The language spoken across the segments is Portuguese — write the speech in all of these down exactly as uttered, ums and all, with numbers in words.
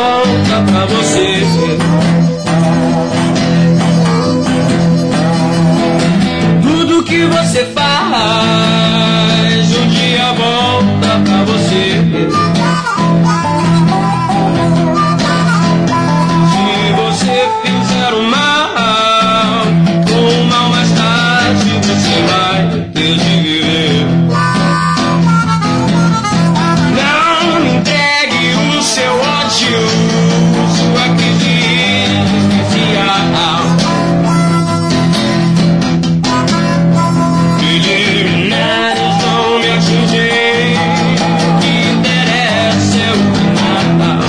volta pra você. Tudo que você faz, um dia volta pra você. Se você fizer o mal, o mal mais tarde você vai ter de viver. Não me entregue o seu ódio, sua crise existencial. Preliminares vão me atingir, o que interessa é o final.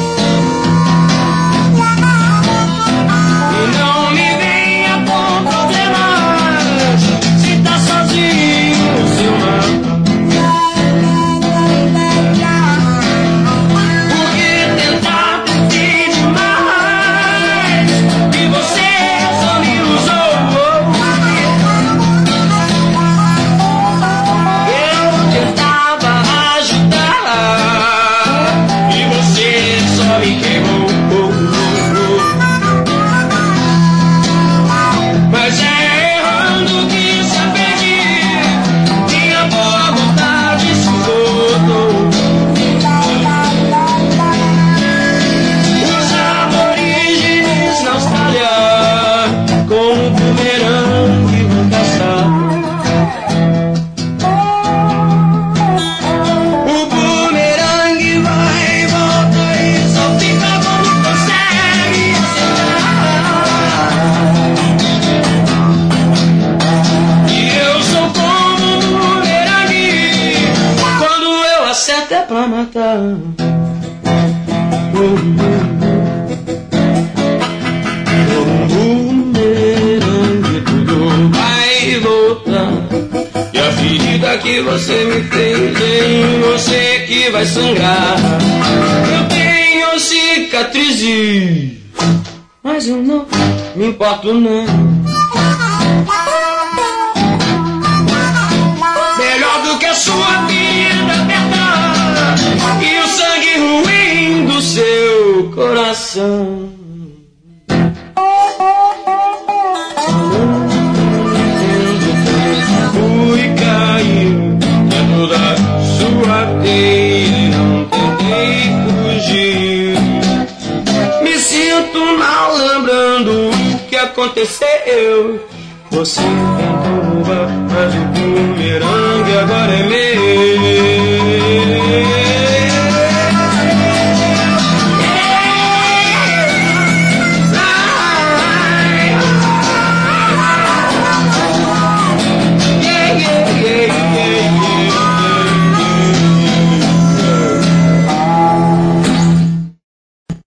E não me venha com problemas, se tá sozinho no seu mapa. Porque tentar ter demais, e você só me usou. Eu tentava ajudar, e você só me queimou. Mas é errando que se aprende, minha boa vontade se esgotou. Os aborígenes na Austrália, com um bumerangue vão caçar. O bumerangue vai e volta e só fica quando consegue acertar. E eu sou como um bumerangue, quando eu acerto é pra matar. Um bumerangue, tudo vai e volta. E a ferida que você me fez é em você que vai sangrar. Eu tenho cicatrizes, mas eu não me importo não. Melhor do que a sua vida aberta e o sangue ruim do seu coração. Fui cair dentro da sua teia e não tentei fugir. Me sinto mal lembrando o que aconteceu. Você tentou